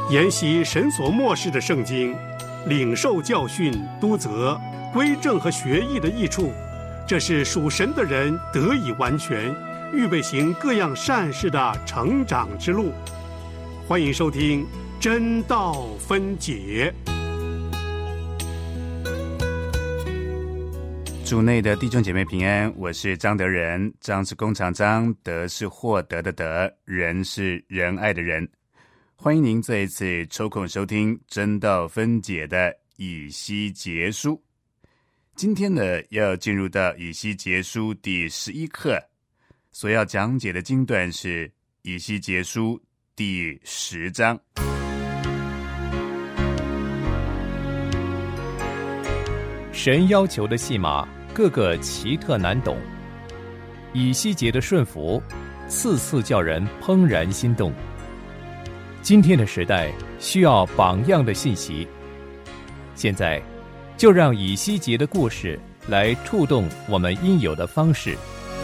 研习神所默示的圣经，领受教训、督责、归正和学义的益处，这是属神的人得以完全，预备行各样善事的成长之路。欢迎收听真道分解。 主内的弟兄姐妹平安，我是张德仁。张是弓长张，德是获得的德，仁是仁爱的仁。欢迎您再一次抽空收听真道分解的以西结书。今天呢，要进入到以西结书第11课，所要讲解的经段是以西结书第10章。 神要求的戏码个个奇特难懂，以西结的顺服次次叫人怦然心动。今天的时代需要榜样的信息，现在就让以西结的故事来触动我们应有的方式。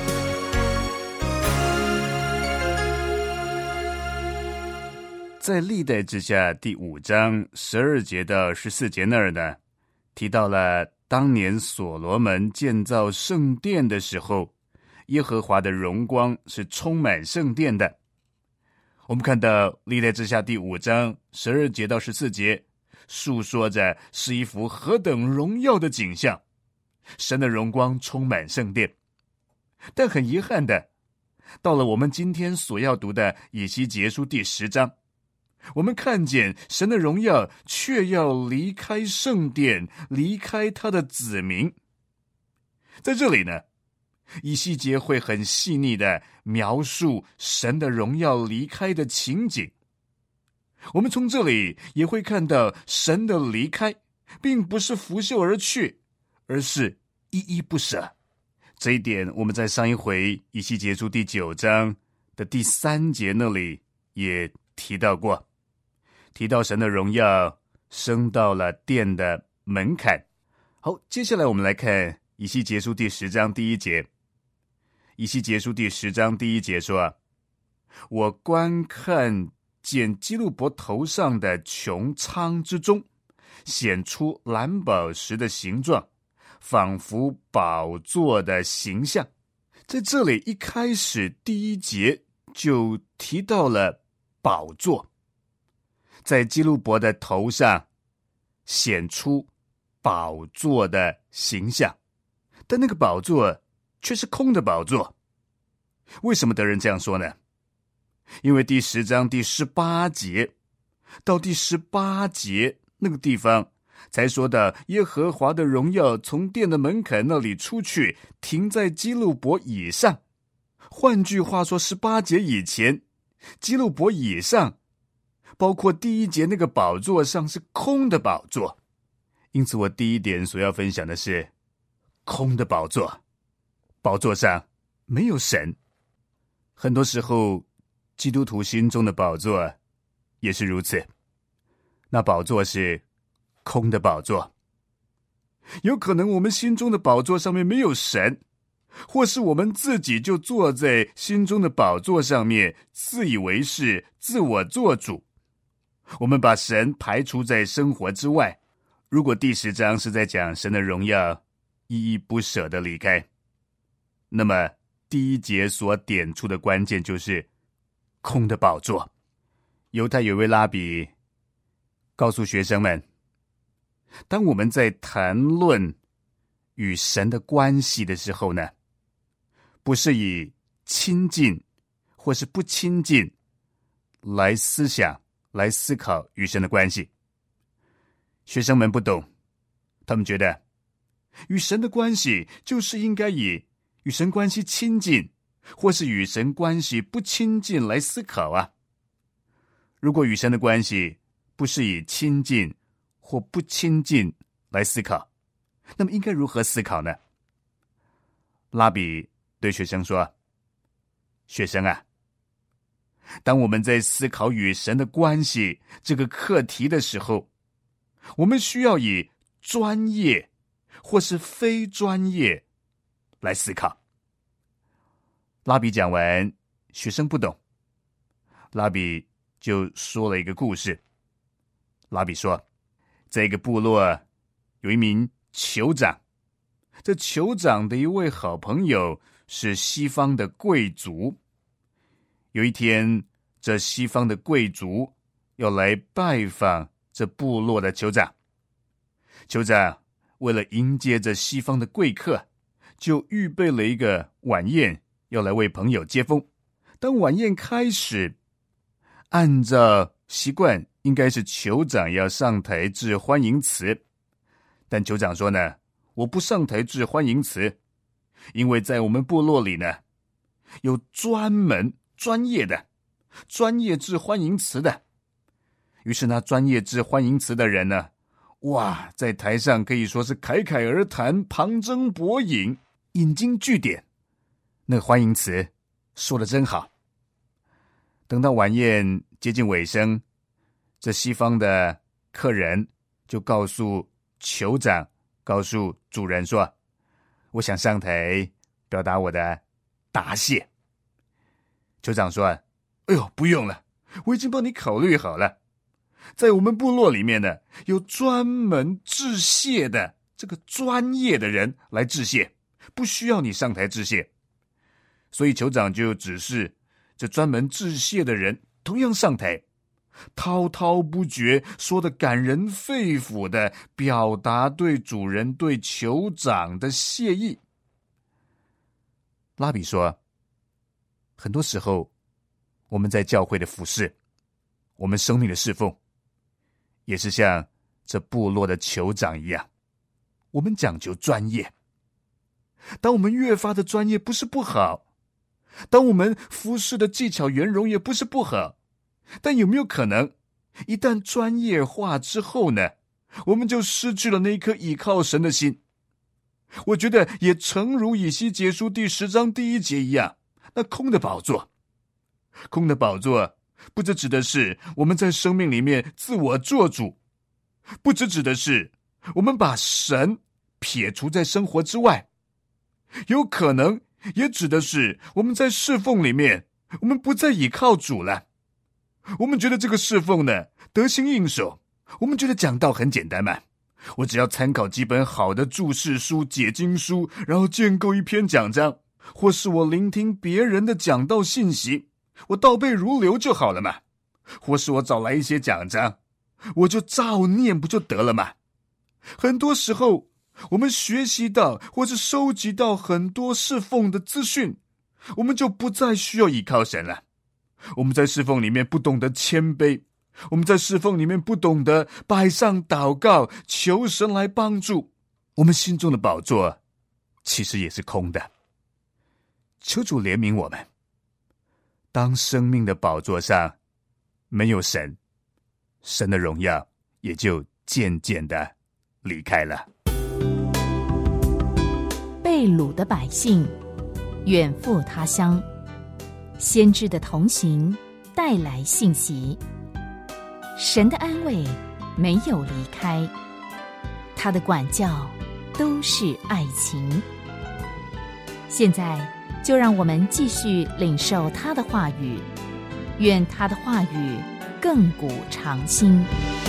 在历代志下第5章12节到14节那儿呢，提到了当年所罗门建造圣殿的时候，耶和华的荣光是充满圣殿的。我们看到历代志下第5章12节到14节，述说着是一幅何等荣耀的景象，神的荣光充满圣殿。但很遗憾的，到了我们今天所要读的以西结书第10章，我们看见神的荣耀却要离开圣殿，离开他的子民。在这里呢，以西结会很细腻的描述神的荣耀离开的情景。我们从这里也会看到神的离开并不是拂袖而去，而是依依不舍。这一点我们在上一回以西结书第9章的第3节那里也提到过，提到神的荣耀升到了殿的门槛。好，接下来我们来看以西结书第10章第1节。以西结书第10章第1节说，我观看见基路伯头上的穹苍之中显出蓝宝石的形状，仿佛宝座的形象。在这里一开始第1节就提到了宝座，在基路伯的头上显出宝座的形象，但那个宝座却是空的宝座。为什么德仁这样说呢？因为第10章第18节到第18节那个地方才说到耶和华的荣耀从殿的门槛那里出去，停在基路伯以上。换句话说，18节以前基路伯以上包括第1节那个宝座上是空的宝座。因此我第一点所要分享的是空的宝座，宝座上没有神。很多时候基督徒心中的宝座也是如此，那宝座是空的宝座。有可能我们心中的宝座上面没有神，或是我们自己就坐在心中的宝座上面，自以为是，自我做主。我们把神排除在生活之外。如果第10章是在讲神的荣耀依依不舍的离开，那么第1节所点出的关键就是空的宝座。犹太有位拉比告诉学生们，当我们在谈论与神的关系的时候呢，不是以亲近或是不亲近来思想来思考与神的关系。学生们不懂，他们觉得与神的关系就是应该以与神关系亲近或是与神关系不亲近来思考啊。如果与神的关系不是以亲近或不亲近来思考，那么应该如何思考呢？拉比对学生说，学生啊，当我们在思考与神的关系这个课题的时候，我们需要以专业或是非专业来思考。拉比讲完，学生不懂，拉比就说了一个故事。 拉比说，这个部落有一名酋长，这酋长的一位好朋友是西方的贵族。有一天，这西方的贵族要来拜访这部落的酋长。酋长为了迎接这西方的贵客，就预备了一个晚宴，要来为朋友接风。当晚宴开始，按照习惯，应该是酋长要上台致欢迎词，但酋长说呢，我不上台致欢迎词，因为在我们部落里呢，有专业致欢迎词的。于是那专业致欢迎词的人呢，哇，在台上可以说是侃侃而谈，旁征博引，引经据典，那个欢迎词说得真好。等到晚宴接近尾声，这西方的客人就告诉酋长，告诉主人说，我想上台表达我的答谢。酋长说，哎呦，不用了，我已经帮你考虑好了，在我们部落里面呢，有专门致谢的这个专业的人来致谢，不需要你上台致谢。所以酋长就指示这专门致谢的人同样上台，滔滔不绝，说得感人肺腑的表达对主人对酋长的谢意。拉比说，很多时候我们在教会的服事，我们生命的侍奉，也是像这部落的酋长一样，我们讲究专业。当我们越发的专业不是不好，当我们服事的技巧圆融也不是不好，但有没有可能一旦专业化之后呢，我们就失去了那一颗倚靠神的心？我觉得也诚如以西结书第10章第1节一样，那空的宝座不只指的是我们在生命里面自我做主，不只指的是我们把神撇除在生活之外，有可能也指的是我们在侍奉里面，我们不再倚靠主了。我们觉得这个侍奉呢得心应手，我们觉得讲道很简单嘛，我只要参考几本好的注释书、解经书，然后建构一篇讲章，或是我聆听别人的讲道信息，我倒背如流就好了嘛，或是我找来一些讲章，我就照念不就得了嘛。很多时候我们学习到或是收集到很多侍奉的资讯，我们就不再需要倚靠神了。我们在侍奉里面不懂得谦卑，我们在侍奉里面不懂得摆上祷告，求神来帮助，我们心中的宝座其实也是空的。求主怜悯我们，当生命的宝座上没有神，神的荣耀也就渐渐的离开了。 被掳的百姓远赴他乡，先知的同行带来信息，神的安慰没有离开，他的管教都是爱情。现在就让我们继续领受他的话语，愿他的话语亘古长新。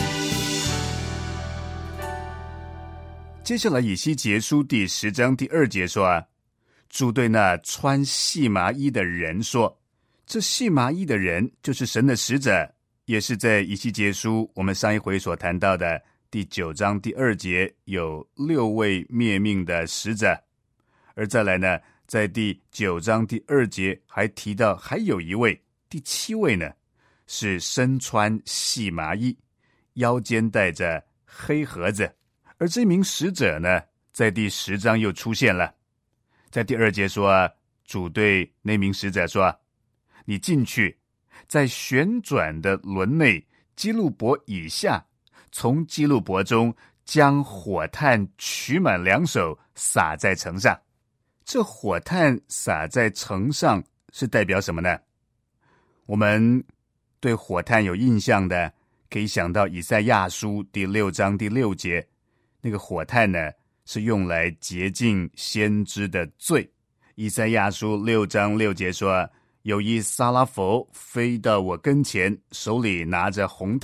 接下来以西结书第10章第2节说，主对那穿细麻衣的人说，这细麻衣的人就是神的使者，也是在以西结书我们上一回所谈到的第9章第2节有6位灭命的使者。而再来呢，在第9章第2节还提到还有一位，第7位呢，是身穿细麻衣，腰间带着黑盒子。而这名使者呢，在第10章又出现了。在第2节说，主对那名使者说，你进去，在旋转的轮内基路伯以下，从基路伯中将火炭取满2手，撒在城上。这火炭撒在城上是代表什么呢？我们对火炭有印象的，可以想到以赛亚书第6章第6节，那个火炭呢，是用来洁净先知的罪。以赛亚书6章6节说，有一撒拉弗飞到我跟前，手里拿着红炭，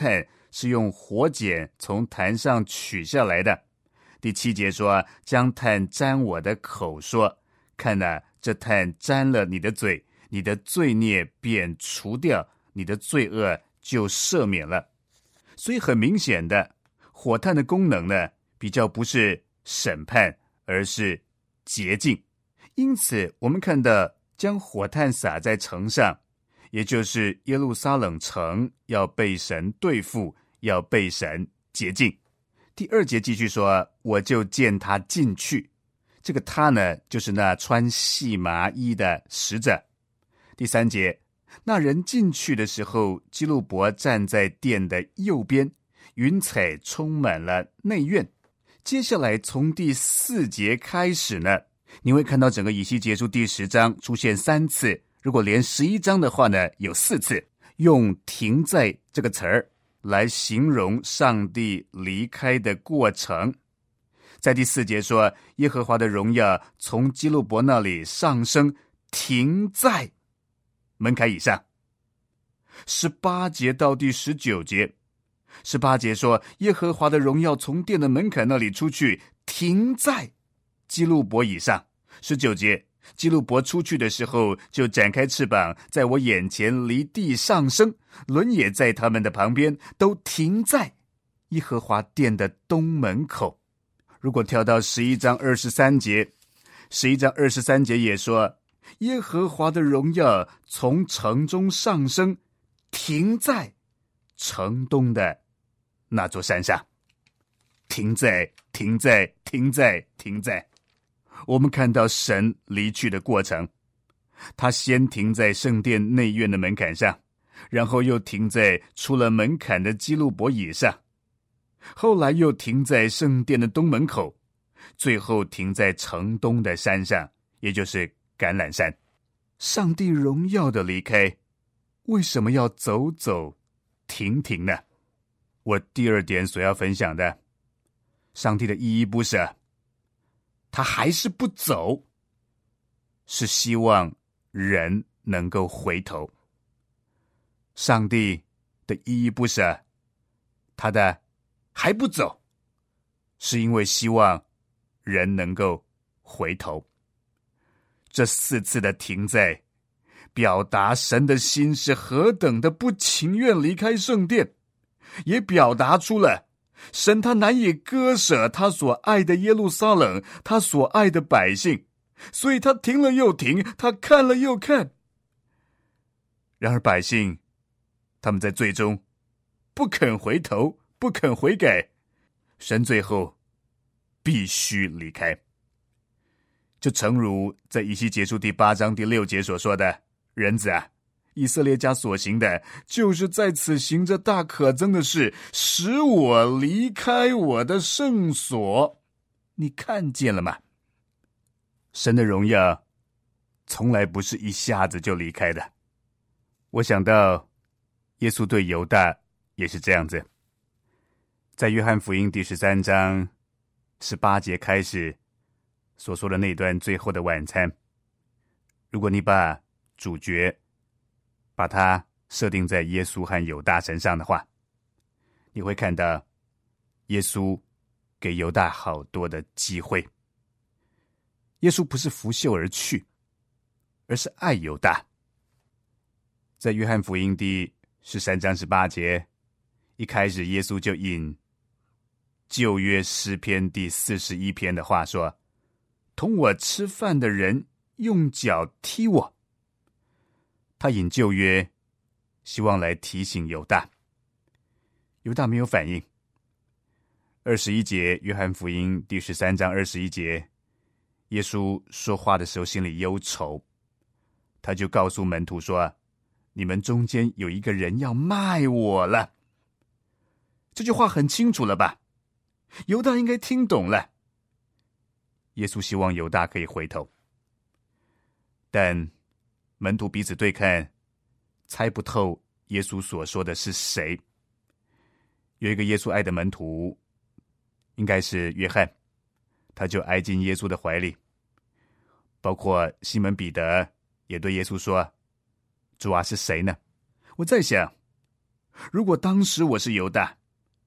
是用火剪从坛上取下来的。第7节说，将炭沾我的口，说，看哪，这炭沾了你的嘴，你的罪孽便除掉，你的罪恶就赦免了。所以很明显的，火炭的功能呢，比较不是审判，而是洁净。因此我们看到将火炭撒在城上，也就是耶路撒冷城要被神对付，要被神洁净。第2节继续说，我就见他进去。这个他呢，就是那穿细麻衣的使者。第3节，那人进去的时候，基路伯站在殿的右边，云彩充满了内院。接下来从第4节开始呢，你会看到整个以西结书第10章出现3次，如果连11章的话呢，有4次，用停在这个词儿来形容上帝离开的过程。在第4节说，耶和华的荣耀从基路伯那里上升，停在门槛以上。18节到第19节，18节说，耶和华的荣耀从殿的门槛那里出去，停在基路伯以上。19节，基路伯出去的时候，就展开翅膀，在我眼前离地上升，轮也在他们的旁边，都停在耶和华殿的东门口。如果跳到11章23节，11章23节也说，耶和华的荣耀从城中上升，停在城东的那座山上。停在。我们看到神离去的过程，他先停在圣殿内院的门槛上，然后又停在出了门槛的基路伯以上，后来又停在圣殿的东门口，最后停在城东的山上，也就是橄榄山。上帝荣耀的离开，为什么要走走停停呢？我第2点所要分享的，上帝的意义不是他还是不走，是希望人能够回头。上帝的意义不是他的还不走，是因为希望人能够回头。这4次的停在，表达神的心是何等的不情愿离开圣殿，也表达出了神他难以割舍他所爱的耶路撒冷，他所爱的百姓，所以他停了又停，他看了又看。然而百姓，他们在最终不肯回头，不肯悔改，神最后必须离开。就诚如在以西结书第8章第6节所说的，人子啊，以色列家所行的，就是在此行着大可憎的事，使我离开我的圣所。你看见了吗？神的荣耀从来不是一下子就离开的。我想到耶稣对犹大也是这样子。在约翰福音第13章18节开始所说的那段最后的晚餐，如果你把主角把它设定在耶稣和犹大身上的话，你会看到耶稣给犹大好多的机会。耶稣不是拂袖而去，而是爱犹大。在约翰福音第13章18节，一开始耶稣就引旧约诗篇第41篇的话说，同我吃饭的人用脚踢我。他引旧约，希望来提醒犹大。犹大没有反应。21节，约翰福音第13章21节，耶稣说话的时候心里忧愁，他就告诉门徒说，你们中间有一个人要卖我了。这句话很清楚了吧？犹大应该听懂了。耶稣希望犹大可以回头，但门徒彼此对看，猜不透耶稣所说的是谁。有一个耶稣爱的门徒，应该是约翰，他就挨进耶稣的怀里。包括西门彼得也对耶稣说，主啊，是谁呢？我在想，如果当时我是犹大，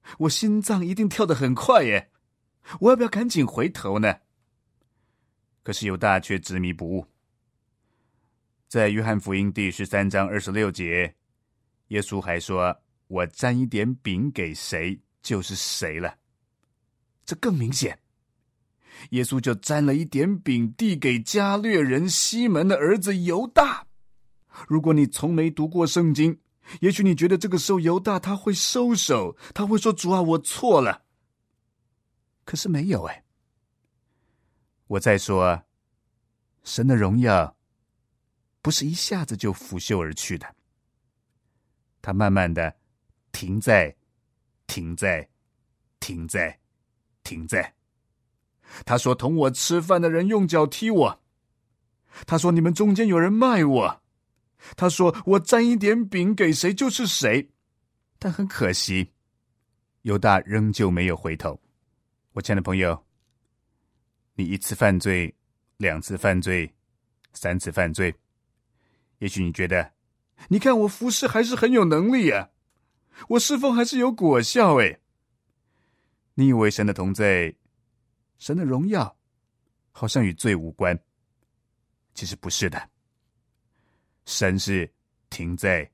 我心脏一定跳得很快耶，我要不要赶紧回头呢？可是犹大却执迷不悟。在约翰福音第13章26节，耶稣还说，我沾一点饼给谁就是谁了。这更明显，耶稣就沾了一点饼递给加略人西门的儿子犹大。如果你从没读过圣经，也许你觉得这个时候犹大他会收手，他会说，主啊，我错了。可是没有哎。我再说，神的荣耀不是一下子就拂袖而去的，他慢慢的停在他说，同我吃饭的人用脚踢我，他说，你们中间有人卖我，他说，我沾一点饼给谁就是谁。但很可惜，犹大仍旧没有回头。我亲爱的朋友，你1次犯罪，2次犯罪，3次犯罪，也许你觉得，你看我服侍还是很有能力啊，我侍奉还是有果效诶。你以为神的同在，神的荣耀好像与罪无关，其实不是的。神是停在，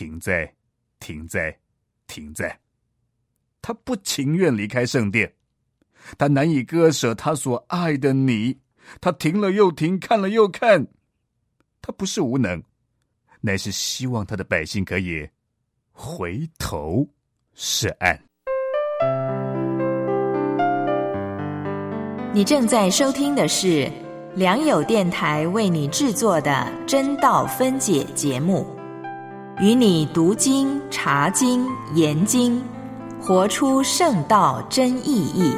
他不情愿离开圣殿，他难以割舍他所爱的你，他停了又停，看了又看。他不是无能，乃是希望他的百姓可以回头是岸。 你正在收听的是良友电台为你制作的真道分解节目，与你读经、查经、研经，活出圣道真意义。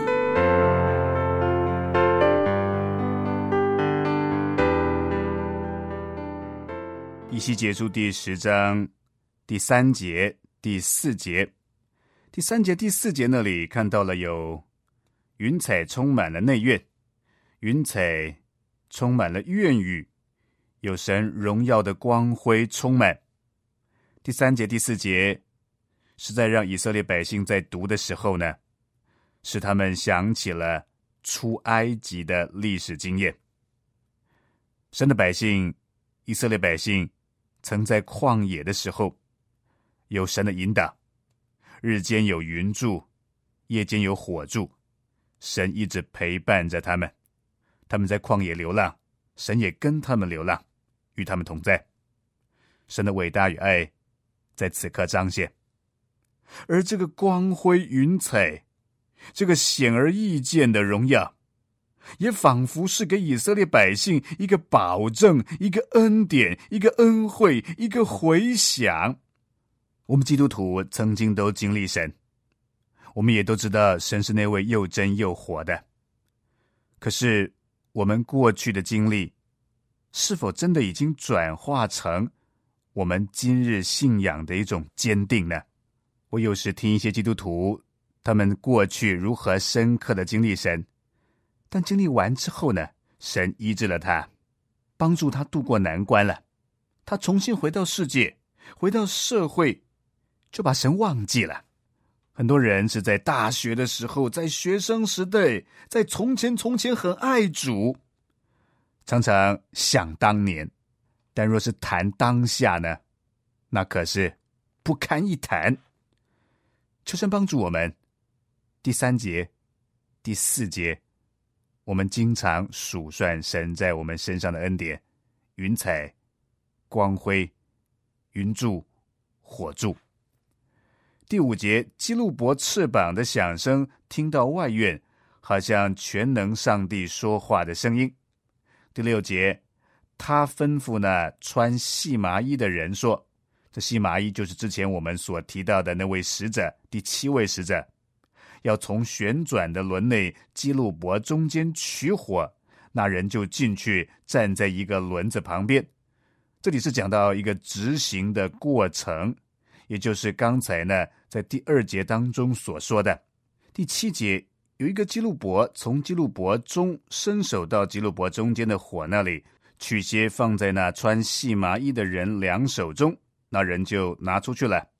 以西结书第10章第3节、第4节。第3节、第4节那里看到了有云彩充满了内院，云彩充满了院宇，有神荣耀的光辉充满。第3节、第4节是在让以色列百姓在读的时候呢，使他们想起了出埃及的历史经验。神的百姓，以色列百姓曾在旷野的时候有神的引导，日间有云柱，夜间有火柱，神一直陪伴着他们。他们在旷野流浪，神也跟他们流浪，与他们同在。神的伟大与爱在此刻彰显。而这个光辉云彩，这个显而易见的荣耀，也仿佛是给以色列百姓一个保证，一个恩典，一个恩惠，一个回响。我们基督徒曾经都经历神，我们也都知道神是那位又真又活的。可是我们过去的经历，是否真的已经转化成我们今日信仰的一种坚定呢？我有时听一些基督徒，他们过去如何深刻的经历神，但经历完之后呢，神医治了他，帮助他度过难关了，他重新回到世界，回到社会，就把神忘记了。很多人是在大学的时候，在学生时代，在从前很爱主，常常想当年，但若是谈当下呢，那可是不堪一谈。求神帮助我们，第3节、第4节，我们经常数算神在我们身上的恩典，云彩、光辉、云柱、火柱。第5节，基路伯翅膀的响声听到外院，好像全能上帝说话的声音。第6节，他吩咐那穿细麻衣的人说，这细麻衣就是之前我们所提到的那位使者，第7位使者，要从旋转的轮内基路伯中间取火，那人就进去站在一个轮子旁边。这里是讲到一个执行的过程，也就是刚才呢在第2节当中所说的。第7节，有一个基路伯从基路伯中伸手到基路伯中间的火那里，取些放在那穿细麻衣的人2手中，那人就拿出去了，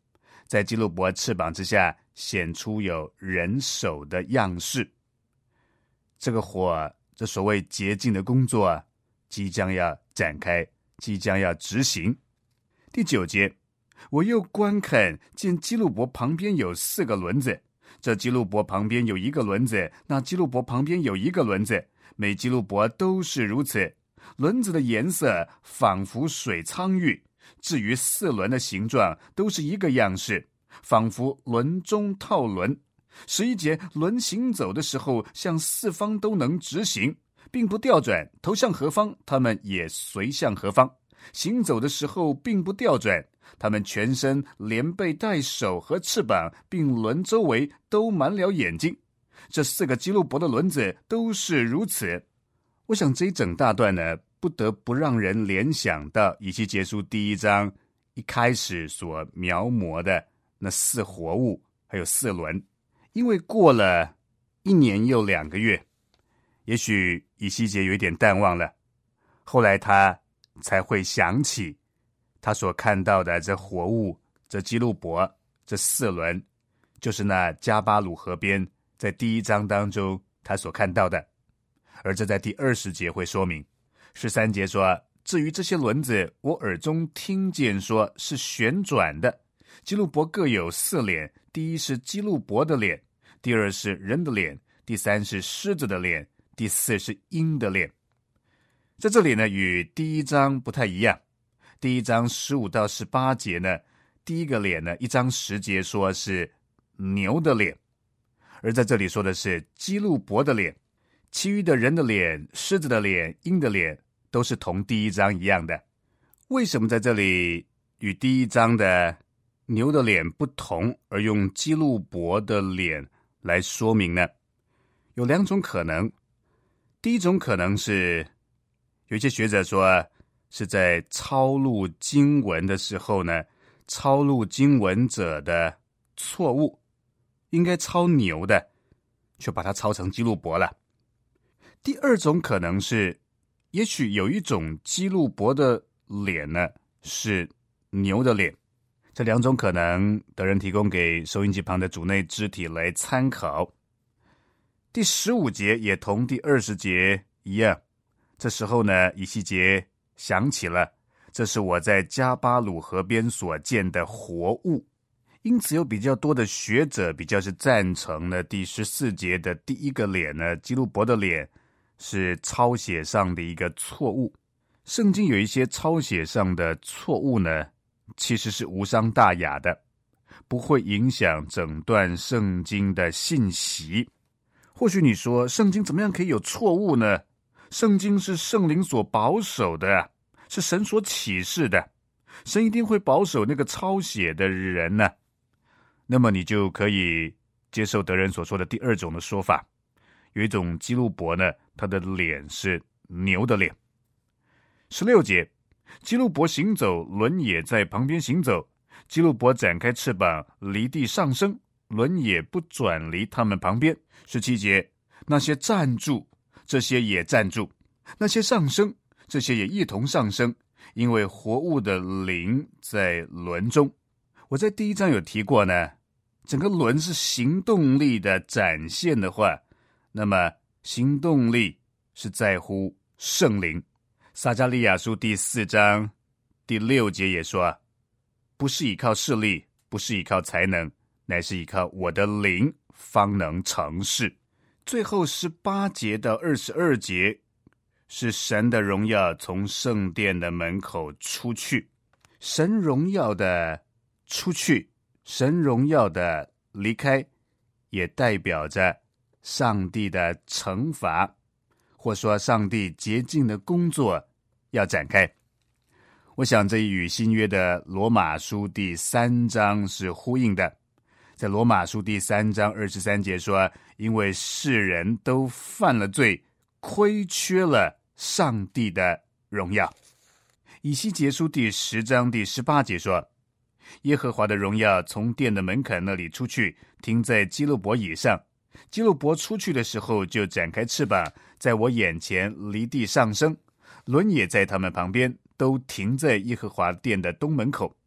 在基路伯翅膀之下显出有人手的样式。这个火，这所谓洁净的工作即将要展开，即将要执行。第9节，我又观看，见基路伯旁边有4个轮子，这基路伯旁边有1个轮子，那基路伯旁边有1个轮子，每基路伯都是如此。轮子的颜色仿佛水苍玉，至于4轮的形状都是一个样式，仿佛轮中套轮。11节，轮行走的时候向4方都能直行，并不调转，头向何方他们也随向何方。行走的时候并不调转，他们全身连背带手和翅膀，并轮周围都满了眼睛。这4个基路伯的轮子都是如此。我想这一整大段呢，不得不让人联想到以西结书第1章一开始所描摹的那4活物还有4轮。因为过了1年又2个月，也许以西结有一点淡忘了，后来他才会想起他所看到的这活物，这基路伯，这4轮，就是那加巴鲁河边在第1章当中他所看到的。而这在第20节会说明。13节说，至于这些轮子，我耳中听见说是旋转的，基路伯各有4脸，第1是基路伯的脸，第2是人的脸，第3是狮子的脸，第4是鹰的脸。在这里呢，与第1章不太一样。第1章15到18节呢，第1个脸呢，1章10节说是牛的脸，而在这里说的是基路伯的脸，其余的人的脸、狮子的脸、鹰的脸都是同第1章一样的。为什么在这里与第1章的牛的脸不同，而用基路伯的脸来说明呢？有2种可能。第一种可能是，有一些学者说是在抄录经文的时候呢，抄录经文者的错误，应该抄牛的，却把它抄成基路伯了。第2种可能是，也许有一种基路伯的脸呢是牛的脸。这2种可能，德人提供给收音机旁的主内肢体来参考。第15节也同第20节一样，这时候呢，以西结想起了，这是我在加巴鲁河边所见的活物。因此有比较多的学者比较是赞成了第14节的第1个脸呢，基路伯的脸是抄写上的一个错误。圣经有一些抄写上的错误呢，其实是无伤大雅的，不会影响整段圣经的信息。或许你说，圣经怎么样可以有错误呢？圣经是圣灵所保守的，是神所启示的，神一定会保守那个抄写的人呢。那么你就可以接受德人所说的第2种的说法，有一种基路伯呢，他的脸是牛的脸。16节，基路伯行走，轮也在旁边行走，基路伯展开翅膀，离地上升，轮也不转离他们旁边。17节，那些站住，这些也站住；那些上升，这些也一同上升，因为活物的灵在轮中。我在第1章有提过呢，整个轮是行动力的展现的话，那么行动力是在乎圣灵。撒迦利亚书第4章第6节也说，不是依靠势力，不是依靠才能，乃是依靠我的灵方能成事。最后18节到22节是神的荣耀从圣殿的门口出去。神荣耀的出去，神荣耀的离开，也代表着上帝的惩罚，或说上帝洁净的工作要展开。我想这与新约的罗马书第3章是呼应的。在罗马书第3章23节说，因为世人都犯了罪，亏缺了上帝的荣耀。以西结书第10章第18节说，耶和华的荣耀从殿的门槛那里出去，停在基路伯以上。基路伯出去的时候，就展开翅膀，在我眼前离地上升，轮也在他们旁边，都停在耶和华殿的东门口。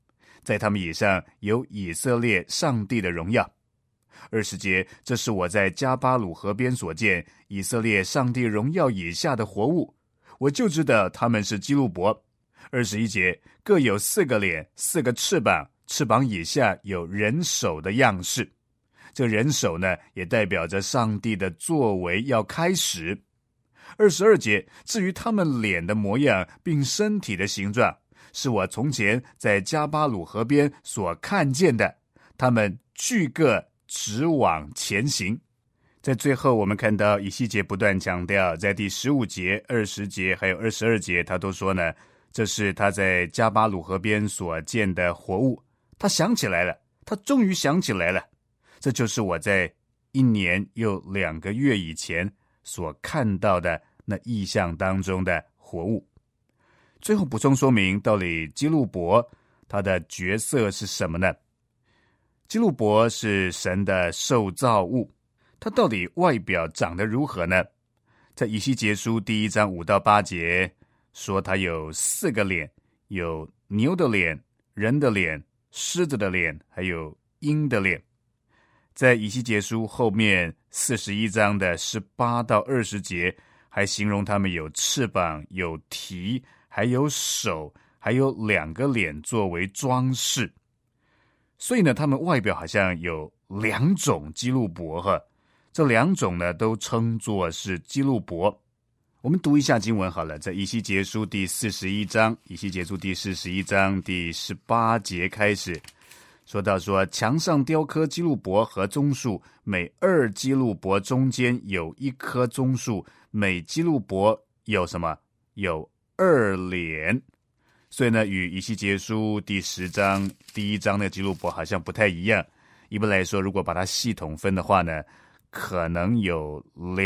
在他们以上有以色列上帝的荣耀。20节，这是我在加巴鲁河边所见以色列上帝荣耀以下的活物，我就知道他们是基路伯。21节，各有4个脸，4个翅膀，翅膀以下有人手的样式。这人手呢，也代表着上帝的作为要开始。22节，至于他们脸的模样并身体的形状，是我从前在加巴鲁河边所看见的，他们俱各直往前行。在最后我们看到以西结不断强调，在第15节、20节还有22节，他都说呢，这是他在加巴鲁河边所见的活物。他想起来了，他终于想起来了，这就是我在1年又2个月以前所看到的那异象当中的活物。最后补充说明，到底基路伯他的角色是什么呢？基路伯是神的受造物，他到底外表长得如何呢？在以西结书第1章5到8节说他有4个脸，有牛的脸、人的脸、狮子的脸，还有鹰的脸。在以西结书后面41章的18到20节还形容他们有翅膀、有蹄，还有手，还有2个脸作为装饰。所以呢，他们外表好像有2种基路伯哈，这2种呢都称作是基路伯。我们读一下经文好了，在以西结书第41章，以西结书第41章第18节开始说到说，墙上雕刻基路伯和棕树，每2基路伯中间有1棵棕树，每基路伯有什么？有2脸。所以呢，与以西结书第10章第1章的基路伯好像不太一样。一般来说，如果把它系统分的话呢，可能有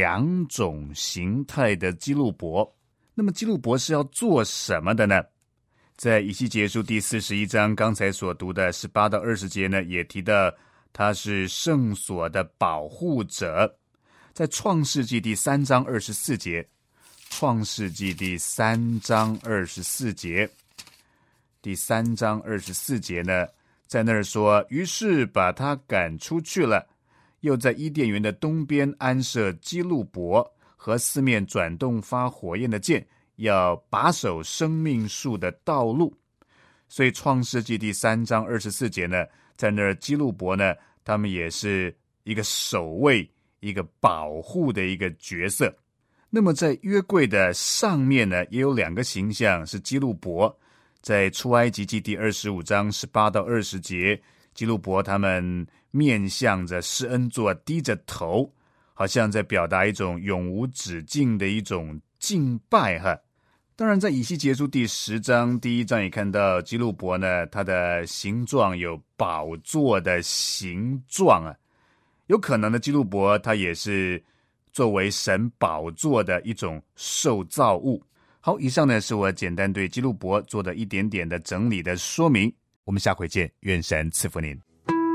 2种形态的基路伯。那么基路伯是要做什么的呢？在以西结书第41章刚才所读的18到20节呢，也提到他是圣所的保护者。在创世纪第3章24节，创世纪第3章24节，第3章24节呢，在那儿说，于是把他赶出去了，又在伊甸园的东边安设基路伯和4面转动发火焰的剑，要把守生命树的道路。所以创世纪第3章24节呢，在那儿基路伯呢，他们也是一个守卫、一个保护的一个角色。那么在约柜的上面呢，也有2个形象是基路伯。在出埃及记第25章18到20节，基路伯他们面向着施恩座低着头，好像在表达一种永无止境的一种敬拜哈。当然在以西结书第10章第1章也看到基路伯呢，它的形状有宝座的形状啊，有可能的基路伯它也是作为神宝座的一种受造物。好，以上呢是我简单对基路伯做的一点点的整理的说明。我们下回见，愿神赐福您。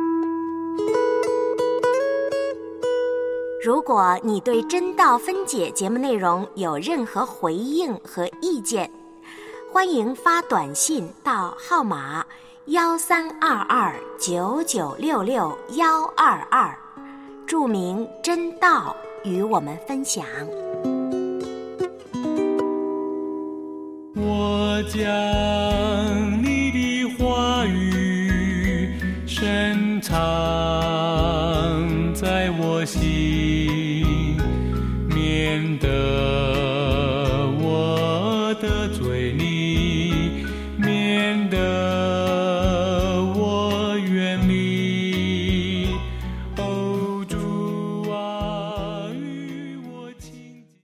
如果你对真道分解节目内容有任何回应和意见，欢迎发短信到号码1322996622，注明真道与我们分享。 我将你的话语深藏在我心，免得